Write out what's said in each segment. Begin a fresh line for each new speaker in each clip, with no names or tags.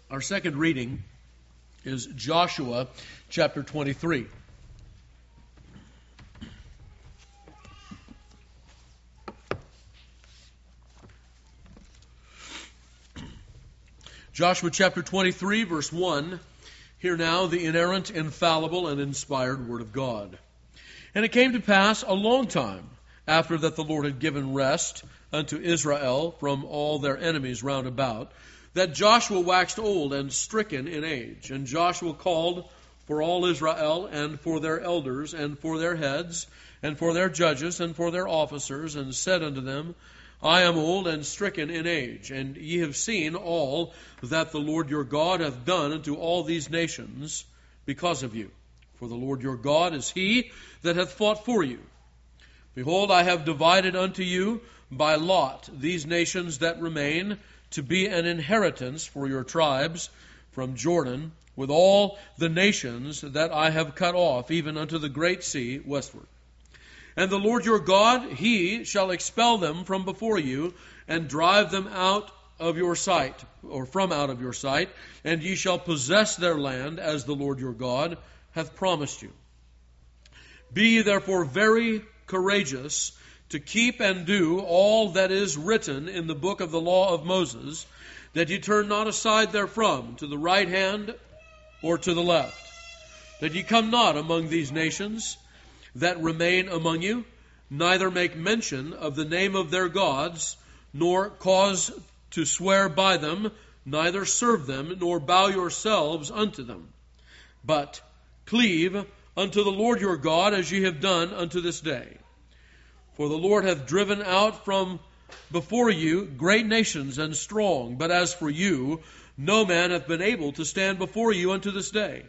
Our second reading is Joshua chapter 23. Joshua chapter 23, verse 1. Hear now the inerrant, infallible, and inspired word of God. And it came to pass a long time after that the Lord had given rest unto Israel from all their enemies round about, that Joshua waxed old and stricken in age. And Joshua called for all Israel, and for their elders, and for their heads, and for their judges, and for their officers, and said unto them, I am old and stricken in age, and ye have seen all that the Lord your God hath done unto all these nations because of you. For the Lord your God is he that hath fought for you. Behold, I have divided unto you by lot these nations that remain, to be an inheritance for your tribes from Jordan, with all the nations that I have cut off, even unto the great sea westward. And the Lord your God, he shall expel them from before you, and drive them out of your sight, or from out of your sight, and ye shall possess their land, as the Lord your God hath promised you. Be ye therefore very courageous, to keep and do all that is written in the book of the law of Moses, that ye turn not aside therefrom, to the right hand or to the left, that ye come not among these nations that remain among you, neither make mention of the name of their gods, nor cause to swear by them, neither serve them, nor bow yourselves unto them. But cleave unto the Lord your God, as ye have done unto this day. For the Lord hath driven out from before you great nations and strong, but as for you, no man hath been able to stand before you unto this day.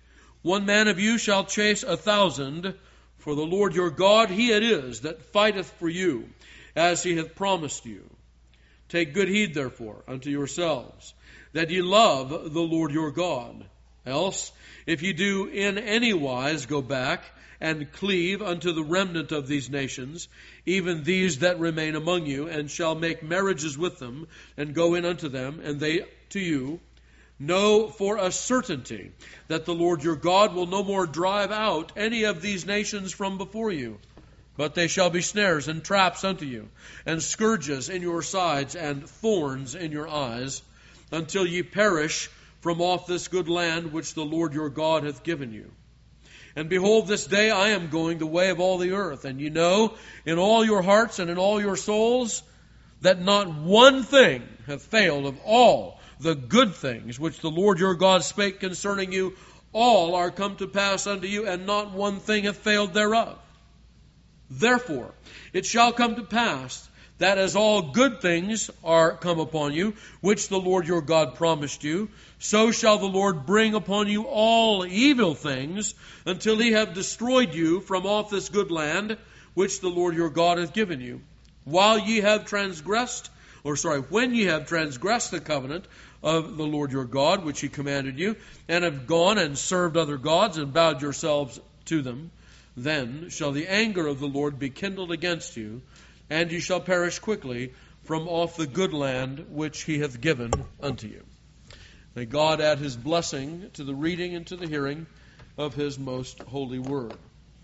One man of you shall chase 1,000, for the Lord your God, he it is that fighteth for you, as he hath promised you. Take good heed, therefore, unto yourselves, that ye love the Lord your God. Else, if ye do in any wise go back, and cleave unto the remnant of these nations, even these that remain among you, and shall make marriages with them, and go in unto them, and they to you, know for a certainty that the Lord your God will no more drive out any of these nations from before you, but they shall be snares and traps unto you, and scourges in your sides, and thorns in your eyes, until ye perish from off this good land which the Lord your God hath given you. And behold, this day I am going the way of all the earth, and ye know in all your hearts and in all your souls that not one thing hath failed of all the good things which the Lord your God spake concerning you. All are come to pass unto you, and not one thing hath failed thereof. Therefore it shall come to pass that as all good things are come upon you, which the Lord your God promised you, so shall the Lord bring upon you all evil things, until he have destroyed you from off this good land, which the Lord your God hath given you. When ye have transgressed the covenant of the Lord your God, which he commanded you, and have gone and served other gods, and bowed yourselves to them, then shall the anger of the Lord be kindled against you, and ye shall perish quickly from off the good land which he hath given unto you. May God add his blessing to the reading and to the hearing of his most holy word.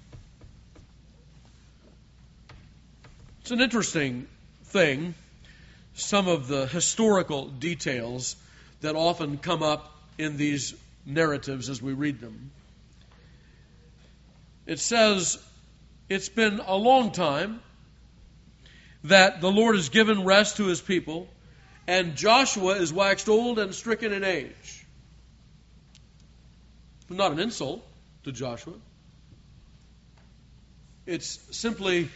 It's an interesting thing, some of the historical details that often come up in these narratives as we read them. It says, it's been a long time that the Lord has given rest to his people, and Joshua is waxed old and stricken in age. Not an insult to Joshua. It's simply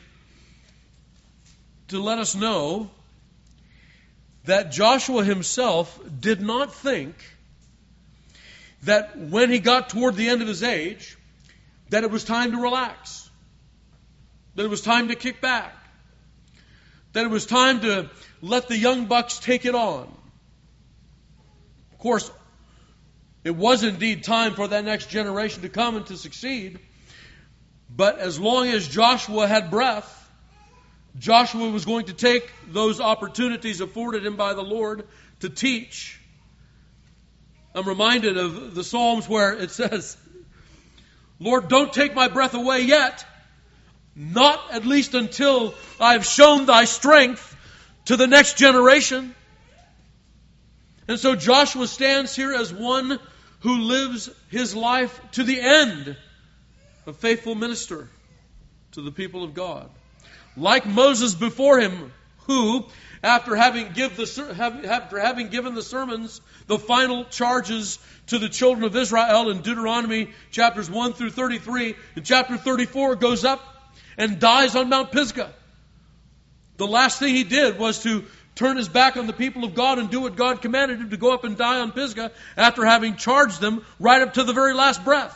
to let us know that Joshua himself did not think that when he got toward the end of his age, that it was time to relax, that it was time to kick back, that it was time to let the young bucks take it on. Of course, it was indeed time for that next generation to come and to succeed. But as long as Joshua had breath, Joshua was going to take those opportunities afforded him by the Lord to teach I'm reminded of the Psalms where it says, Lord, don't take my breath away yet, not at least until I've shown thy strength to the next generation. And so Joshua stands here as one who lives his life to the end, a faithful minister to the people of God. Like Moses before him, who, after having given the sermons, the final charges to the children of Israel in Deuteronomy chapters 1 through 33, in chapter 34 goes up and dies on Mount Pisgah. The last thing he did was to turn his back on the people of God and do what God commanded him, to go up and die on Pisgah after having charged them right up to the very last breath.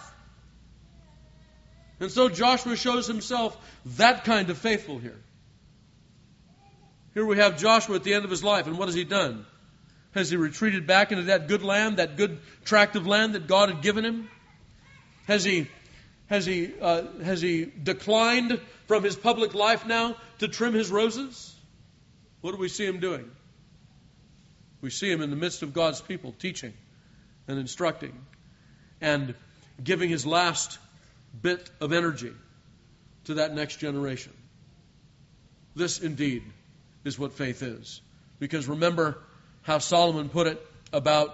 And so Joshua shows himself that kind of faithful here. Here we have Joshua at the end of his life, and what has he done? Has he retreated back into that good land, that good tract of land that God had given him? Has he declined from his public life now to trim his roses? What do we see him doing? We see him in the midst of God's people, teaching and instructing and giving his last bit of energy to that next generation. This indeed is what faith is. Because remember how Solomon put it about,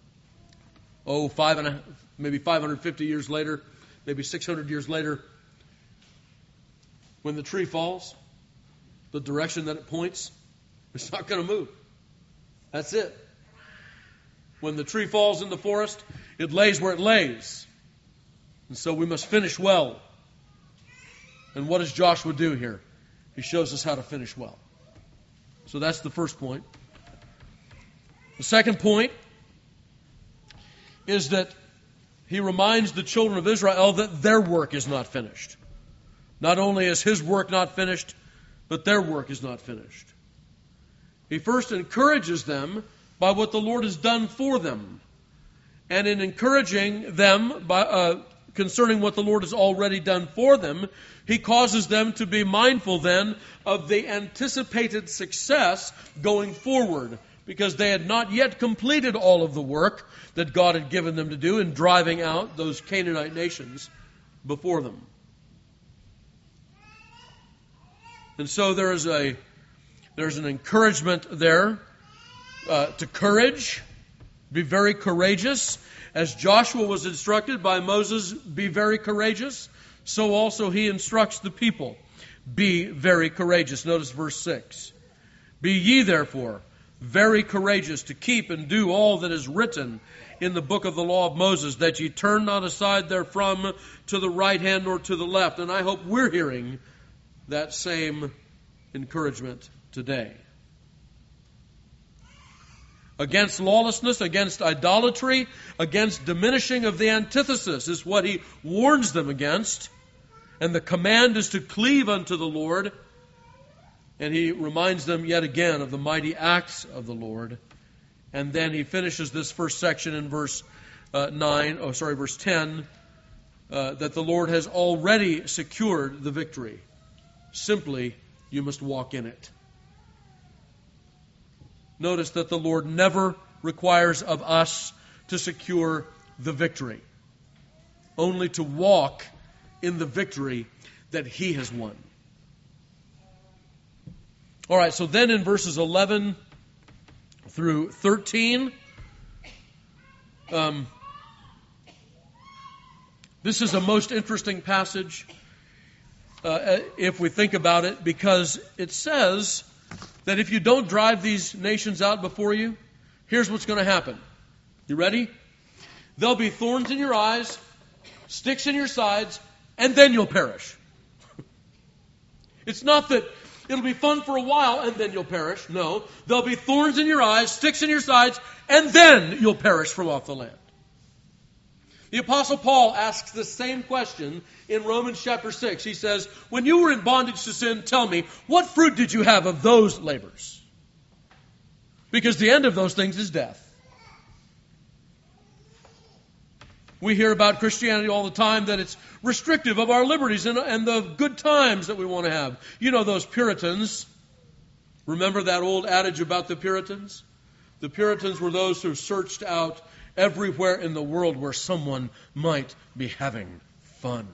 maybe 550 years later, maybe 600 years later, when the tree falls, the direction that it points, it's not going to move. That's it. When the tree falls in the forest, it lays where it lays. And so we must finish well. And what does Joshua do here? He shows us how to finish well. So that's the first point. The second point is that he reminds the children of Israel that their work is not finished. Not only is his work not finished, but their work is not finished. He first encourages them by what the Lord has done for them. And in encouraging them concerning what the Lord has already done for them, he causes them to be mindful then of the anticipated success going forward, because they had not yet completed all of the work that God had given them to do in driving out those Canaanite nations before them. And so there's an encouragement there to courage, be very courageous. As Joshua was instructed by Moses, be very courageous, so also he instructs the people, be very courageous. Notice verse 6. Be ye therefore very courageous to keep and do all that is written in the book of the law of Moses, that ye turn not aside therefrom to the right hand nor to the left. And I hope we're hearing that same encouragement today. Against lawlessness, against idolatry, against diminishing of the antithesis is what he warns them against. And the command is to cleave unto the Lord. And he reminds them yet again of the mighty acts of the Lord. And then he finishes this first section in verse 10, that the Lord has already secured the victory. Simply, you must walk in it. Notice that the Lord never requires of us to secure the victory, only to walk in the victory that he has won. All right, so then in verses 11 through 13, this is a most interesting passage if we think about it, because it says that if you don't drive these nations out before you, here's what's going to happen. You ready? There'll be thorns in your eyes, sticks in your sides, and then you'll perish. It's not that it'll be fun for a while and then you'll perish. No, there'll be thorns in your eyes, sticks in your sides, and then you'll perish from off the land. The Apostle Paul asks the same question in Romans chapter 6. He says, when you were in bondage to sin, tell me, what fruit did you have of those labors? Because the end of those things is death. We hear about Christianity all the time, that it's restrictive of our liberties and the good times that we want to have. You know those Puritans. Remember that old adage about the Puritans? The Puritans were those who searched out everywhere in the world where someone might be having fun.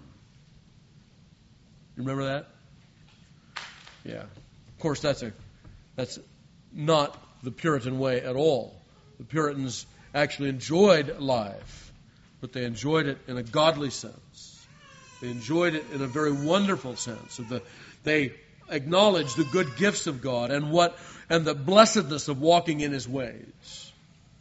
You remember that? Yeah. Of course, that's not the Puritan way at all. The Puritans actually enjoyed life, but they enjoyed it in a godly sense. They enjoyed it in a very wonderful sense. They acknowledged the good gifts of God and the blessedness of walking in His ways.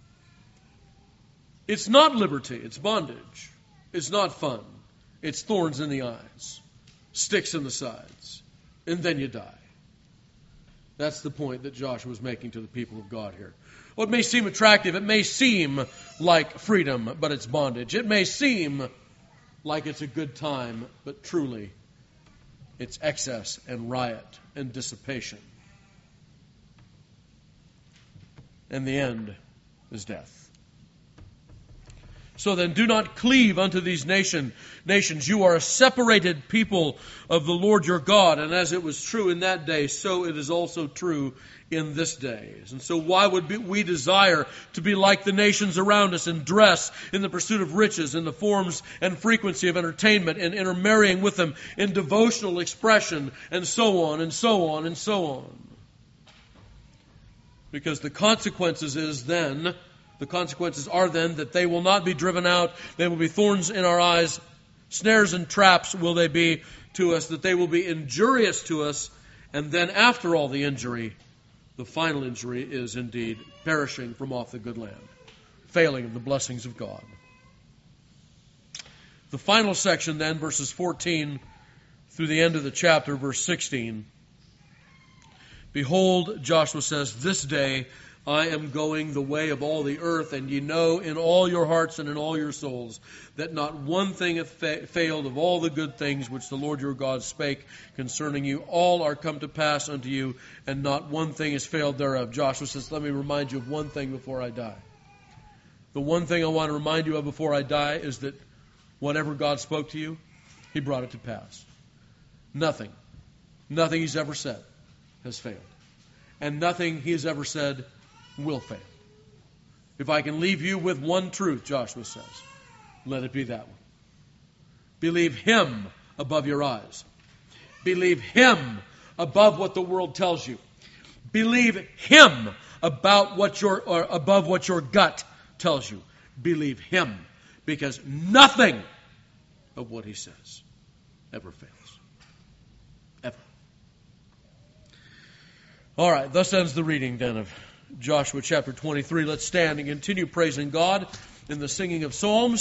It's not liberty, it's bondage. It's not fun. It's thorns in the eyes, sticks in the sides, and then you die. That's the point that Joshua was making to the people of God here. Well, it may seem attractive, it may seem like freedom, but it's bondage. It may seem like it's a good time, but truly it's excess and riot and dissipation. And the end is death. So then, do not cleave unto these nations. You are a separated people of the Lord your God. And as it was true in that day, so it is also true in this day. And so why would we desire to be like the nations around us and dress in the pursuit of riches, in the forms and frequency of entertainment, and intermarrying with them in devotional expression, and so on, and so on, and so on? Because the consequences are then that they will not be driven out. They will be thorns in our eyes. Snares and traps will they be to us, that they will be injurious to us. And then after all the injury, the final injury is indeed perishing from off the good land, failing of the blessings of God. The final section then, verses 14 through the end of the chapter, verse 16. Behold, Joshua says, this day I am going the way of all the earth, and ye know in all your hearts and in all your souls that not one thing hath failed of all the good things which the Lord your God spake concerning you. All are come to pass unto you, and not one thing has failed thereof. Joshua says, let me remind you of one thing before I die. The one thing I want to remind you of before I die is that whatever God spoke to you, He brought it to pass. Nothing He's ever said has failed. And nothing He has ever said will fail. If I can leave you with one truth, Joshua says, let it be that one. Believe Him above your eyes. Believe Him above what the world tells you. Believe Him above what your gut tells you. Believe Him, because nothing of what He says ever fails. Ever. All right, thus ends the reading then of Joshua chapter 23. Let's stand and continue praising God in the singing of psalms.